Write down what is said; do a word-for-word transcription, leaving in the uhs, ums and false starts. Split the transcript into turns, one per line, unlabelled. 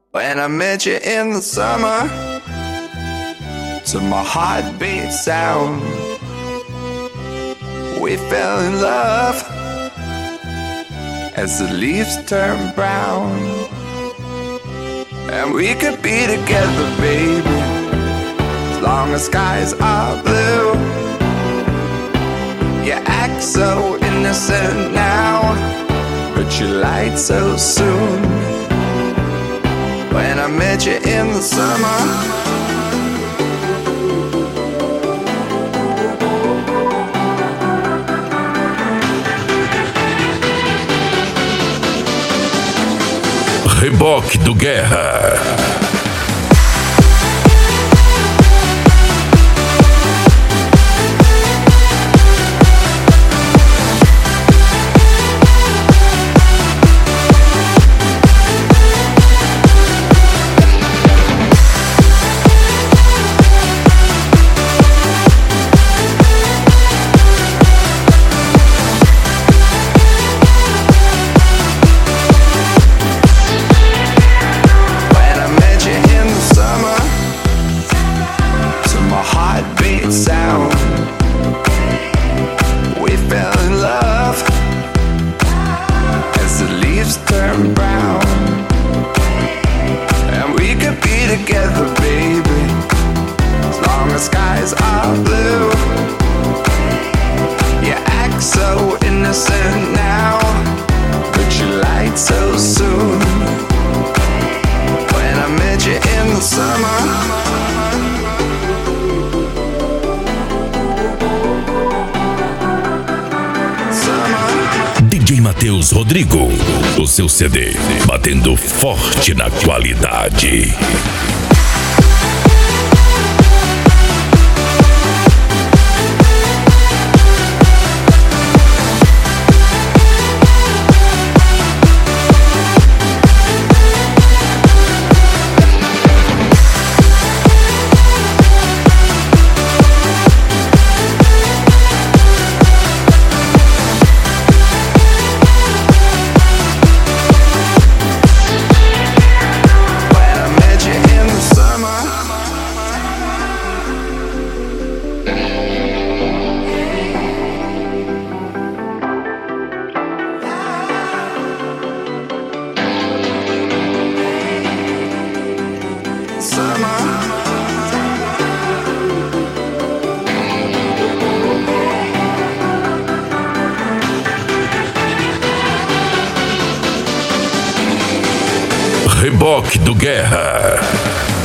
When I met you in the summer, to my heartbeat sound, we fell in love as the leaves turn brown. And we could be together, baby, as long as skies are blue. You act so innocent now, but you lied so soon. When I met you in the summer,
Reboque do Guerra. sound. We fell in love as the leaves turn brown. And we could be together, baby, as long as skies are blue. You act so innocent now, but you lied so soon. When I met you in the summer, D J Matheus Rodrigo, o seu C D, batendo forte na qualidade. Reboque do Guerra.